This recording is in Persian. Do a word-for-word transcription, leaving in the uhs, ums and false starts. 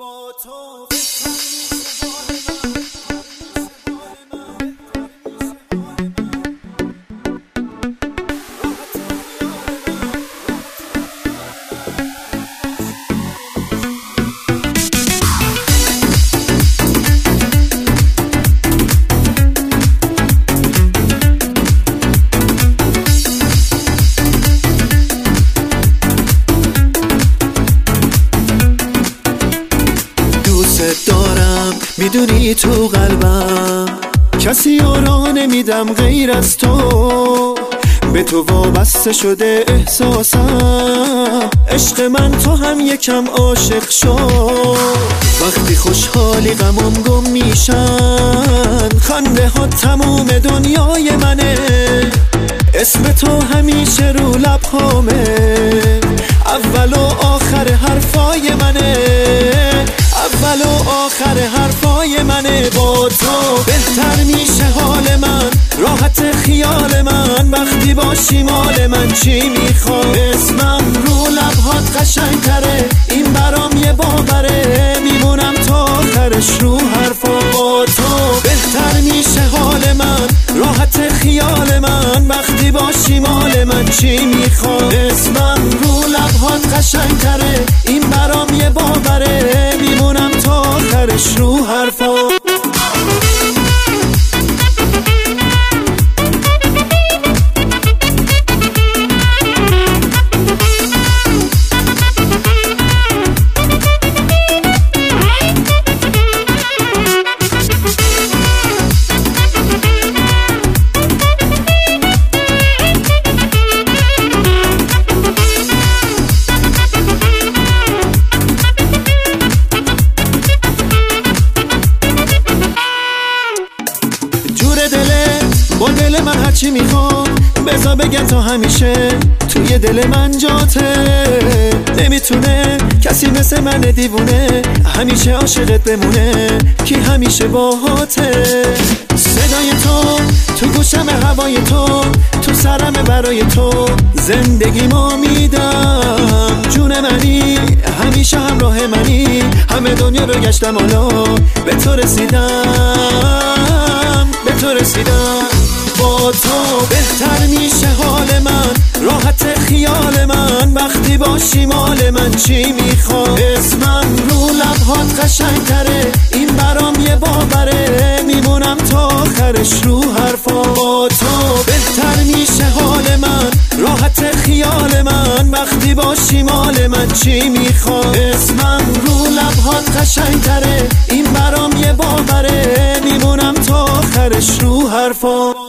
با تو دارم، میدونی تو قلبم کسی را نمیدم غیر از تو. به تو وابسته شده احساسم، عشق من تو هم یکم عاشق شو. وقتی خوشحالی غمم گم میشن، خنده ها تموم دنیای منه. اسم تو همیشه رو لبهامه، اول و آخر حرفای منه. اول و آخر حرفای منه. با تو بهتر میشه حال من، راحت خیال من. وقتی باشی مال من چی میخوام؟ اسمم رو لبهات قشنگ تره، این برام یه باوره. میمونم تا آخرش رو حرفا. با تو بهتر میشه حال من، راحت خیال من. وقتی باشی مال من چی میخوام؟ اسمم رو لبهات قشنگ تره، این برام یه باوره. میمونم تا آخرش رو حرفا. با دل من هرچی میخوام بذار بگم تا همیشه توی دل من جاته. نمیتونه کسی مثل من دیوونه همیشه عاشقت بمونه، کی همیشه باهاته. صدای تو تو گوشم، هوای تو تو سرم، برای تو زندگی ما میدم. جون منی همیشه همراه منی، همه دنیا رو گشتم حالا به تو رسیدم، به تو رسیدم. با تو بهتر میشه حال من، راحت خیال من. وقتی باشی مال من چی میخوام؟ اسمم رو لبهات قشنگ تره، این برام یه باوره. میمونم تا آخرش رو حرفا. با تو بهتر میشه حال من، راحت خیال من. وقتی باشی مال من چی میخوام؟ اسمم رو لبهات قشنگ تره، این برام یه باوره. میمونم تا آخرش رو حرفا.